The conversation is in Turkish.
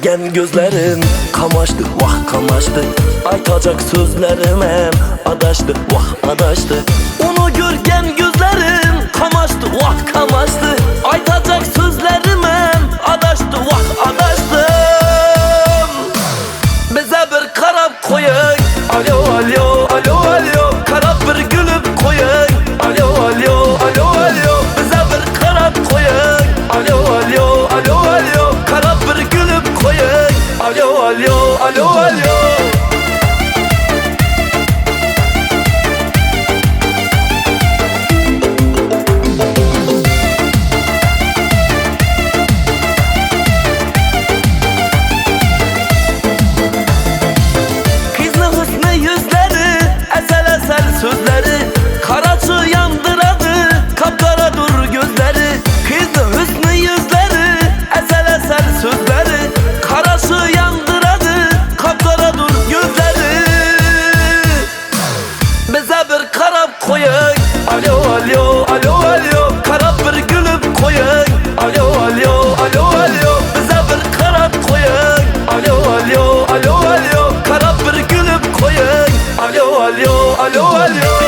görgen gözlerim kamaştı, vah kamaştı. Aytacak sözlerim hem adaştı, vah adaştı. Onu görgen gözlerim kamaştı, vah kamaştı. Aytacak sözlerim hem adaştı, vah adaştı. Bize bir karab koyun, alo alo alo alo. Karab bir gülüp koyun, alo alo alo alo. Bize bir karab koyun, alo alo alo alo. Karab bir gülüp koyun, alo alo alo alo. Sözleri karaçı yandıradı, kapkara dur gözleri. Kızın hüsnü yüzleri, eser eser sözleri karaçı yandıradı, kapkara dur gözleri. Bize bir karab koyun, alo alo alo alo. Karab bir gülüp koyun, alo alo alo alo. Bize bir karab koyun, alo alo alo alo. Karab bir gülüp koyun, alo alo alo alo.